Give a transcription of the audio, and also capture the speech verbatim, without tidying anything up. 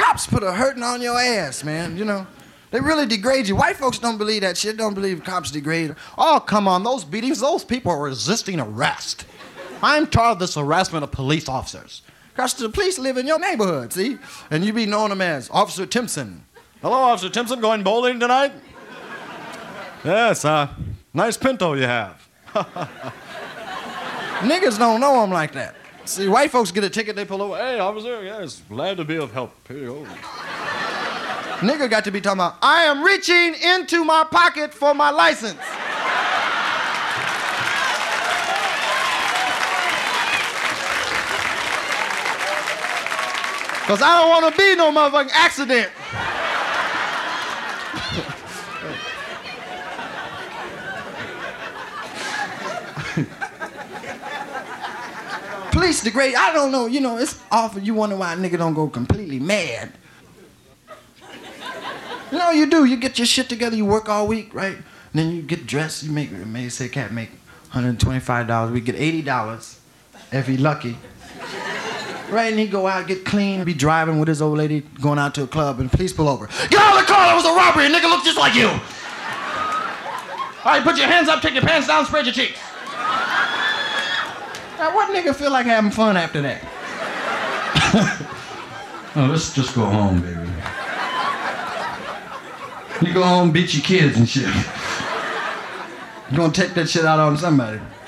cops put a hurting on your ass, man, you know. They really degrade you. White folks don't believe that shit, don't believe cops degrade. Oh, come on, those beatings, those people are resisting arrest. I'm tired of this harassment of police officers. Because the police live in your neighborhood, see? And you be knowing them as Officer Timpson. Hello, Officer Timpson, going bowling tonight? Yes, uh, nice Pinto you have. Niggas don't know them like that. See, white folks get a ticket, they pull over. Hey, officer, yes, glad to be of help. Here you go. Nigga got to be talking about, I am reaching into my pocket for my license. Because I don't want to be no motherfucking accident. Police degrade, I don't know, you know, it's awful. You wonder why a nigga don't go completely mad. You know, you do. You get your shit together, you work all week, right? And then you get dressed, you make, maybe say cat make one hundred twenty-five dollars. We get eighty dollars if he lucky. Right, and he go out, get clean, be driving with his old lady, going out to a club, and police pull over. Get out of the car, that was a robbery, a nigga looks just like you. All right, put your hands up, take your pants down, spread your cheeks. Now, what nigga feel like having fun after that? Oh, let's just go home, baby. You go home, beat your kids and shit. You gonna take that shit out on somebody.